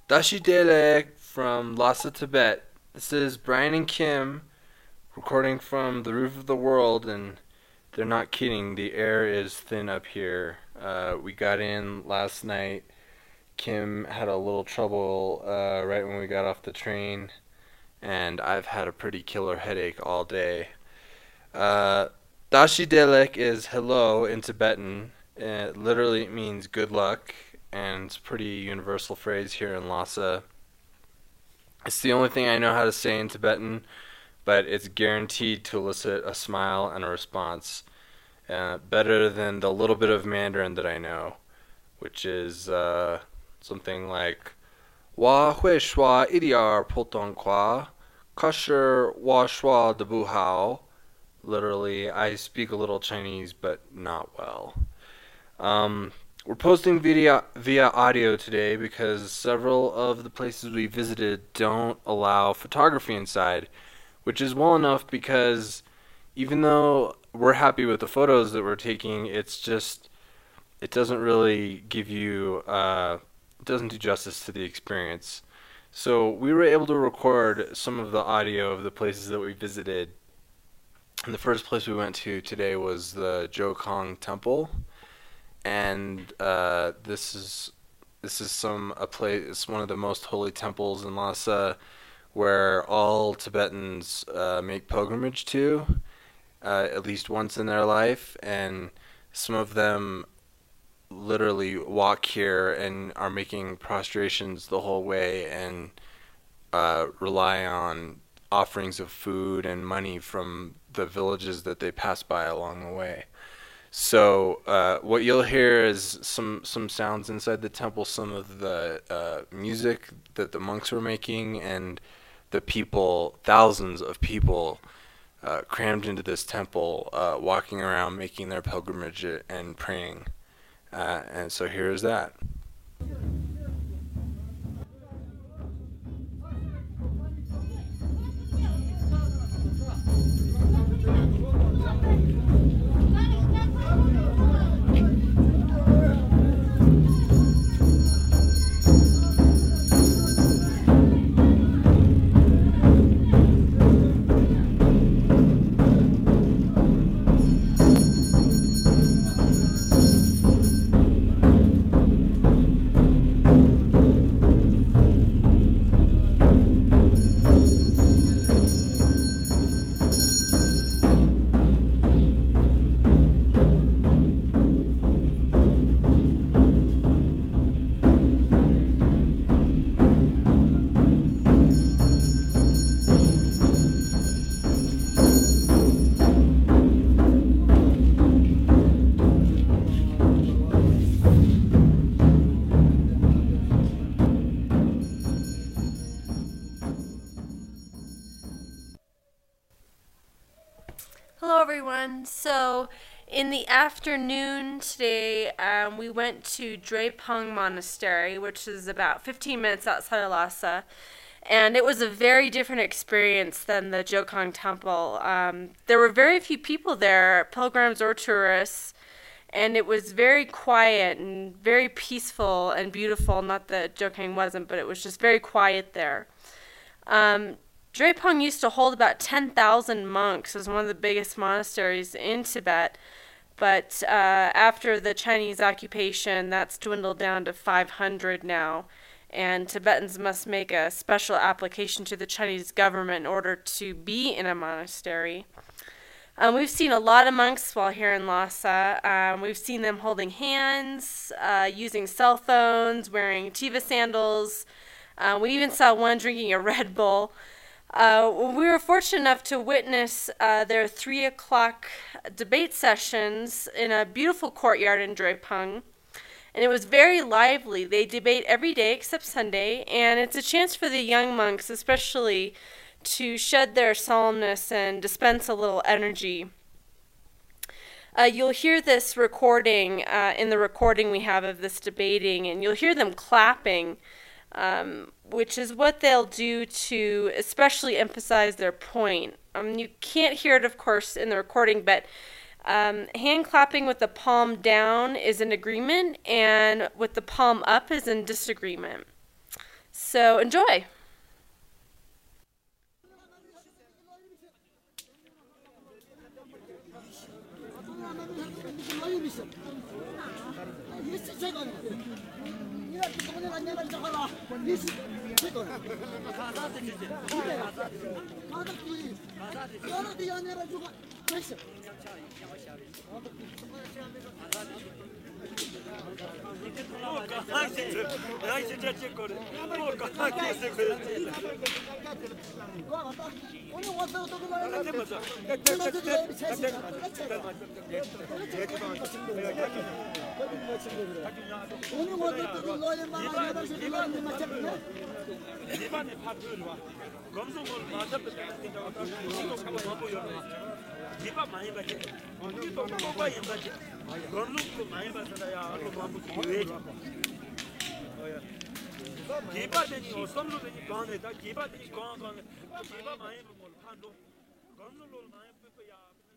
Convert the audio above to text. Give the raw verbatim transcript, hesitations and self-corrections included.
Dashi Dele from Lhasa, Tibet. This is Brian and Kim recording from the roof of the world, and they're not kidding. The air is thin up here. Uh, we got in last night. Kim had a little trouble uh, right when we got off the train, and I've had a pretty killer headache all day. Uh, Dashi Delek is hello in Tibetan. It literally means good luck, and it's a pretty universal phrase here in Lhasa. It's the only thing I know how to say in Tibetan, but it's guaranteed to elicit a smile and a response. Uh, better than the little bit of Mandarin that I know, which is uh, something like Wa hui shua idiar potong kwa, kasher wa shua de bu hao. Literally, I speak a little Chinese, but not well. Um, we're posting video via audio today because several of the places we visited don't allow photography inside, which is well enough because even though we're happy with the photos that we're taking, it's just, it doesn't really give you, uh, it doesn't do justice to the experience. So we were able to record some of the audio of the places that we visited. And the first place we went to today was the Jokong Temple. And uh, this is this is some a place. It's one of the most holy temples in Lhasa, where all Tibetans uh, make pilgrimage to, uh, at least once in their life, and some of them literally walk here and are making prostrations the whole way and uh, rely on offerings of food and money from the villages that they pass by along the way. So uh, what you'll hear is some some sounds inside the temple, some of the uh, music that the monks were making, and the people, thousands of people uh, crammed into this temple, uh, walking around, making their pilgrimage and praying. Uh, and so here's that. Hello everyone. So in the afternoon today, um, we went to Drepung Monastery, which is about fifteen minutes outside of Lhasa, and it was a very different experience than the Jokong Temple. Um, there were very few people there, pilgrims or tourists, and it was very quiet and very peaceful and beautiful. Not that Jokang wasn't, but it was just very quiet there. Um, Drepung used to hold about ten thousand monks. It was one of the biggest monasteries in Tibet, but uh, after the Chinese occupation, that's dwindled down to five hundred now, and Tibetans must make a special application to the Chinese government in order to be in a monastery. Um, we've seen a lot of monks while here in Lhasa. Um, we've seen them holding hands, uh, using cell phones, wearing tiva sandals. Uh, we even saw one drinking a Red Bull. Uh, we were fortunate enough to witness uh, their three o'clock debate sessions in a beautiful courtyard in Drepung, and it was very lively. They debate every day except Sunday, and it's a chance for the young monks especially to shed their solemnness and dispense a little energy. Uh, you'll hear this recording uh, in the recording we have of this debating, and you'll hear them clapping. Um, which is what they'll do to especially emphasize their point. Um, you can't hear it, of course, in the recording, but um, hand clapping with the palm down is in agreement, and with the palm up is in disagreement. So enjoy. Giba deni osam lo deni gane da giba deni gane gane giba mai mo phando gam lo lo mai pe ya